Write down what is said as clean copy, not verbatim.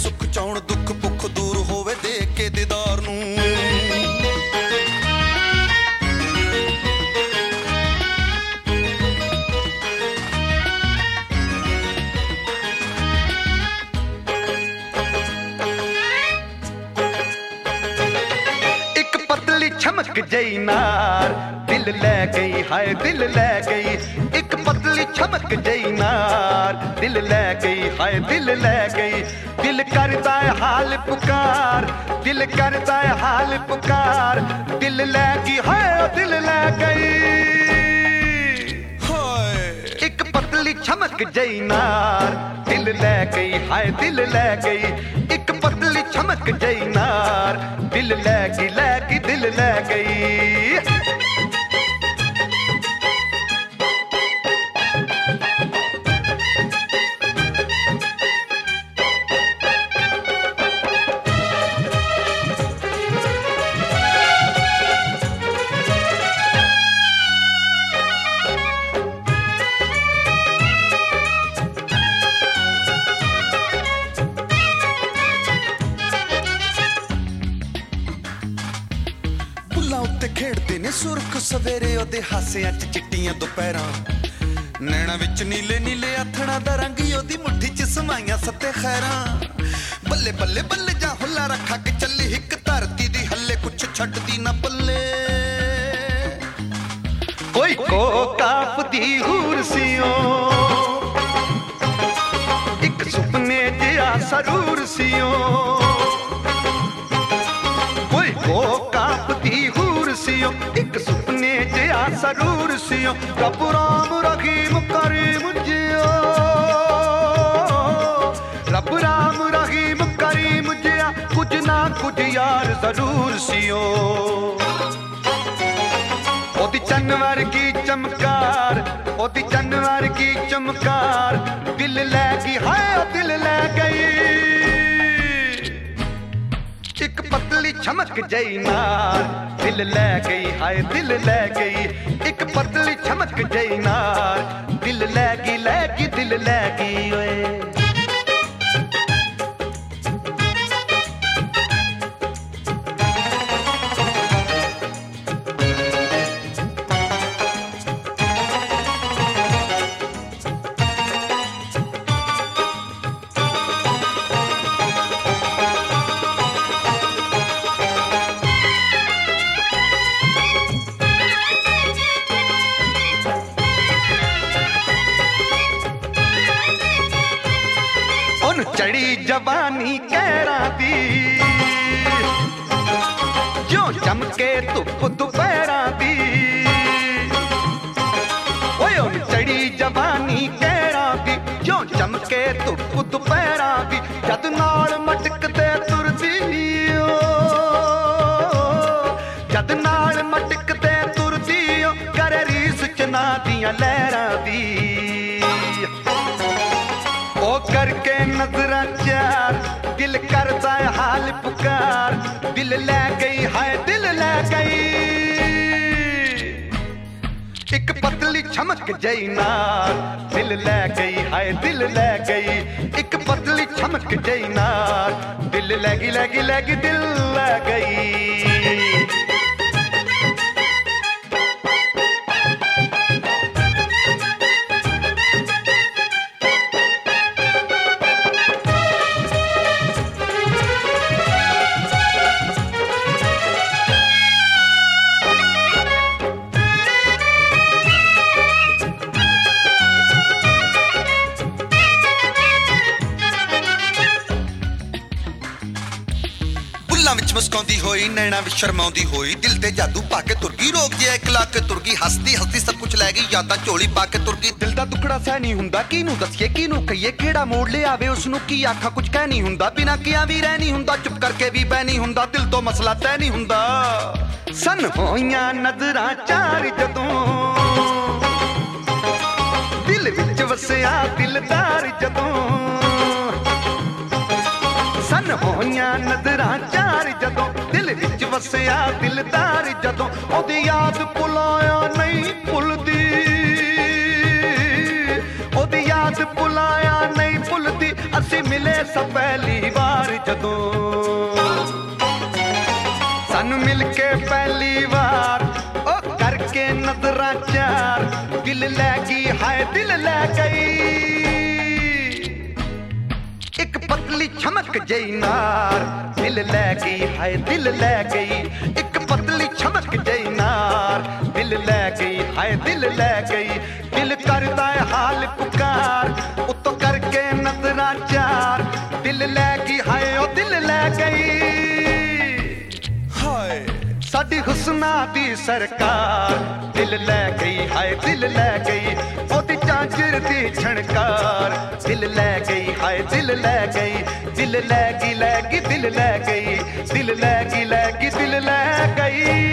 सुख चाउण दुख भुख दूर होवे देख के दीदार नूं। चमक जई नार दिल ले गई, हाय दिल ले गई। एक पतली चमक जई नार दिल ले गई, हाय दिल ले गई। दिल करता है हाल पुकार, दिल करता है हाल पुकार। दिल ले गई, हाय दिल ले गई। एक पतली चमक जई नार दिल ले गई, हाय दिल ले गई। एक पतली चमक जई नार दिल ले गई दिल ले गई। उत्ते खेड़ते ने सुरख सवेरे ओदे हासियां च चिट्टियां दोपहरां। नैना विच नीले नीले आथणा दा रंग ओदी मुट्ठी च समाइयां सत्ते खैरां। बल्ले बल्ले बल्ले जा हुल्ला रखा के चली हिक धरती दी हल्ले कुछ छड्डदी ना पल्ले। कोई को काफदी हूर सियो एक सुपने जिहा सरूर सियो। कोई को काफदी सियो एक सुपने जिहा सरूर सियो। रब राम रहीम करीम जियो, रब राम रहीम करीम जिया कुछ ना कुछ यार जरूर सियो। ओदी चन्नवर की चमकार, ओदी चन्नवर की चमकार। दिल ले गई, हाय दिल ले गई। एक पतली चमक जई नार दिल ले गई, हाय दिल ले गई। एक पतली चमक जई नार दिल ले गई दिल ले गई। ओए चढ़ी जवानी कहरा दी जो चमके धुप दोपहरा दी। ओए चढ़ी जवानी कहरा दी जो चमके धुप दोपहरा दी। जद नाल मटकते तुरदी, जद नाल मटकते तुरदी करे रीस चना दियां लहरां दी। ओ करके नजरा चार दिल करता है हाल पुकार। दिल ले गई, हाय दिल ले गई। एक पतली चमक जई नार दिल ले गई, हाय दिल ले गई। एक पतली चमक जई नार दिल ले गई दिल ले गई। विच मुस्काउंदी होई नैना विच शर्माउंदी होई। दिल ते जादू पाके तुर गई, रोक जिहा इक ला के तुर गई। हसदी हसदी सब कुछ लै गई, यादां झोली पाके तुर गई। दिल दा दुखड़ा सह नहीं हुंदा, किनू दसिए किनू कहिए। केड़ा मोड़ ले आवे उसनू की आखा कुछ कह नहीं हुंदा। बिना किया भी रह नहीं हुंदा, चुप करके भी बह नहीं हुंदा। दिल तो मसला तय नहीं हुंदा। सन होइयां नजरां चार जदों दिल विच वसिया दिलदार जदों। सन होइयां नजरां चार जदों दिल विच वसिया दिलदार जदों। ओदी याद भुलाया नहीं भुलदी, ओदी याद भुलाया नहीं भुलदी। असीं मिले स पहली बार दिल लै गई हाय दिल लै गई एक पतली चमक जई नार दिल लै गई हाय दिल लै गई एक पतली चमक जई नार दिल लै गई हाय दिल लै गई दिल करदा है हाल पुकार उतो करके नजरां चार दिल लै गई हाय ओ दिल लै गई हाय साडी हुस्ना दी सरकार दिल लै गई हाय दिल लै गई ओदी झांझर दी झणकार दिल लै गई हाय दिल लै गई दिल लै गई दिल लै गई दिल लै गई दिल लै गई